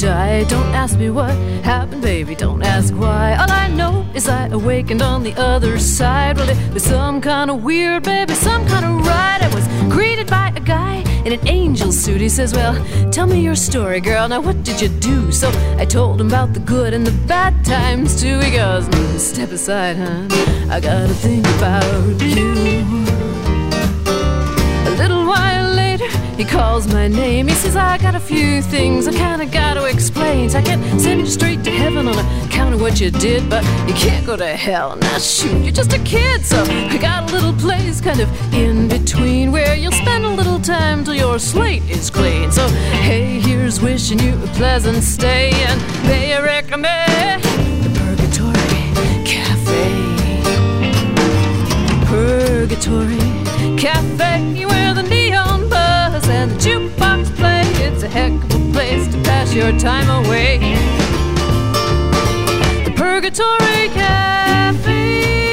die. Don't ask me what happened, baby, don't ask why. All I know is I awakened on the other side. Well, it was some kind of weird, baby, some kind of ride. I was greeted by a guy in an angel suit. He says, well, tell me your story, girl, now what did you do? So I told him about the good and the bad times too. He goes, step aside, hon, I gotta think about you. A little while later, he calls my name. He says, I got a few things I kinda gotta explain. So I can't send you straight to heaven on account of what you did, but you can't go to hell. Now shoot, you're just a kid, so I got a little place kind of in between where you'll spend a little time till your slate is clean. So hey, here's wishing you a pleasant stay, and may I recommend the Purgatory Cafe. Purgatory Cafe, where the neon buzz and the jukebox play. It's a heck of a place to pass your time away. The Purgatory Cafe.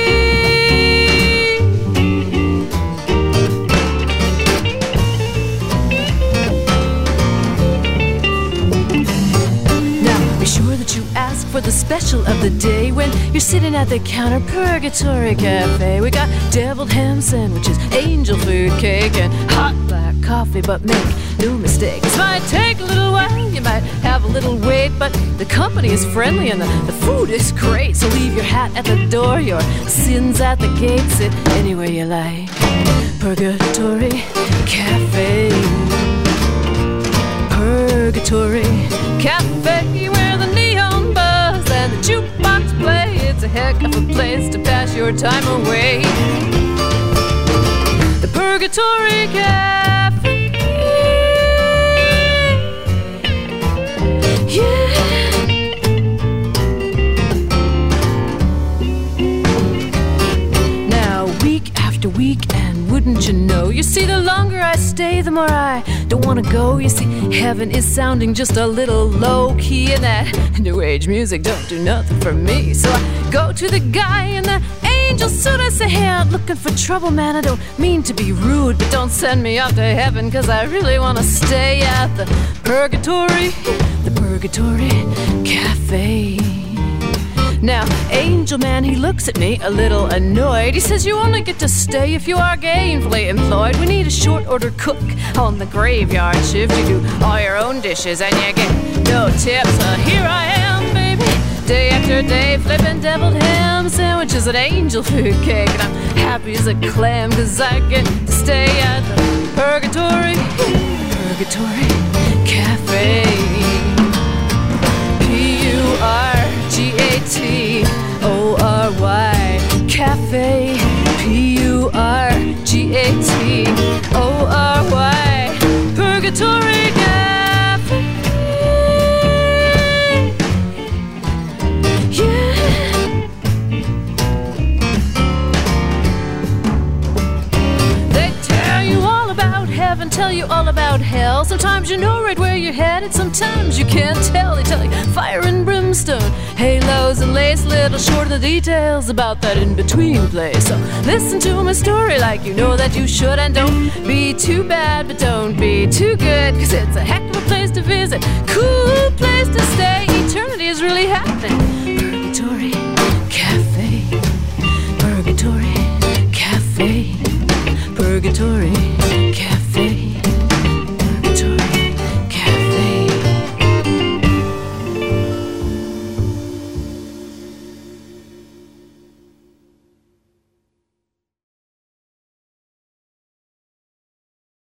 Now, be sure that you ask for the special of the day when you're sitting at the counter. Purgatory Cafe. We got deviled ham sandwiches, angel food cake, and hot black coffee. But make no mistake, this might take a little while, you might have a little wait, but the company is friendly and the food is great. So leave your hat at the door, your sins at the gate. Sit anywhere you like. Purgatory Cafe. Purgatory Cafe, where the neon buzz and the jukebox play. It's a heck of a place to pass your time away. The Purgatory Cafe. Yeah. Now, week after week, and wouldn't you know, you see, the longer I stay, the more I don't want to go. You see, heaven is sounding just a little low-key, and that new age music don't do nothing for me. So I go to the guy in the angel suit. I say, hey, I'm looking for trouble, man. I don't mean to be rude, but don't send me up to heaven, cause I really want to stay at the Purgatory Cafe. Now, Angel Man, he looks at me a little annoyed. He says, you only get to stay if you are gainfully employed. We need a short order cook on the graveyard shift. You do all your own dishes and you get no tips. So here I am, baby, day after day, flipping deviled ham sandwiches and angel food cake. And I'm happy as a clam, cause I get to stay at the Purgatory Cafe. Purgatory Cafe. Purgatory Purgatory Cafe. Yeah. They tell you all about heaven, tell you all about hell. Sometimes you know right where you're headed, sometimes you can't tell. They tell you fire and brimstone, halos and lace, little short of the details about that in-between place. So listen to my story like you know that you should, and don't be too bad, but don't be too good, cause it's a heck of a place to visit, cool place